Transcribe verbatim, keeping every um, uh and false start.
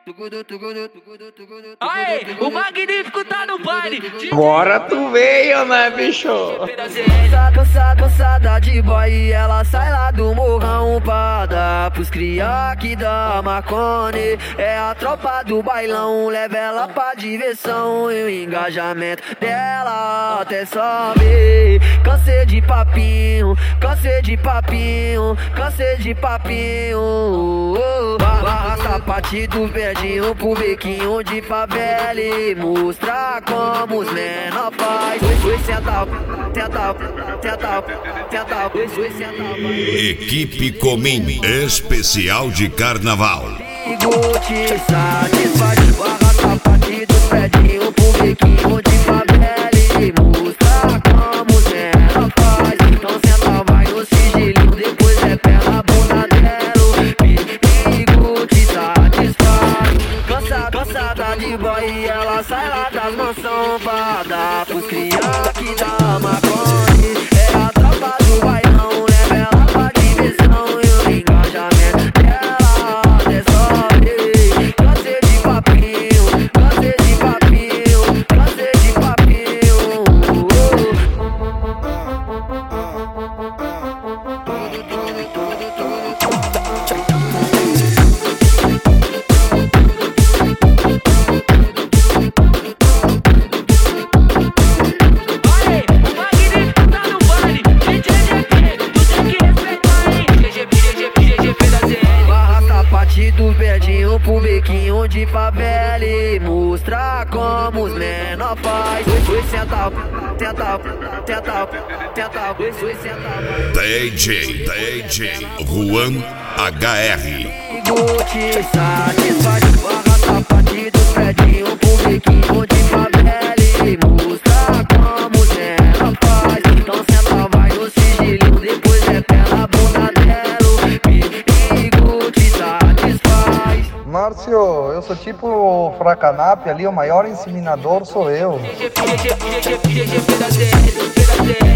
Aê, o magnífico tá no baile. Agora tu veio, né, bicho? Cansada, cansada de boy e ela sai lá do morrão pra dar pros cria que dá Marconi. É a tropa do bailão, leva ela pra diversão e o engajamento dela até sobe. Cansei de papinho, cansei de papinho, cansei de papinho. Barra sapatinho do verdinho pro bequinho de favela e mostrar como os menor faz. Oi, senta, senta, senta, senta, oi, senta. Equipe Comim, especial de carnaval. Te satisfaz, barra sapatinho do verdinho pro bequinho de favela e mostrar como os menor faz. Então senta, vai no sigilinho, depois é pé na bunda dela. Cansada de boy e ela sai lá das mansão pra dar pros cria que dá Marconi. É a tropa do bailão, leva ela pra diversão e o engajamento dela até sobe. Cansei de papinho, cansei de papinho, cansei de papinho. Do verdinho pro bequinho de favela e mostrar como os menor faz. Oi, senta, senta, senta, senta, oi, senta. D J, D J Juan H R. Te satisfaz, barra sapatinho do verdinho pro bequinho de favela e mostrar como os menor faz. Então senta, vai no sigilinho, depois é pé na bunda dela. Márcio, eu sou tipo o Fracanap ali, o maior inseminador sou eu.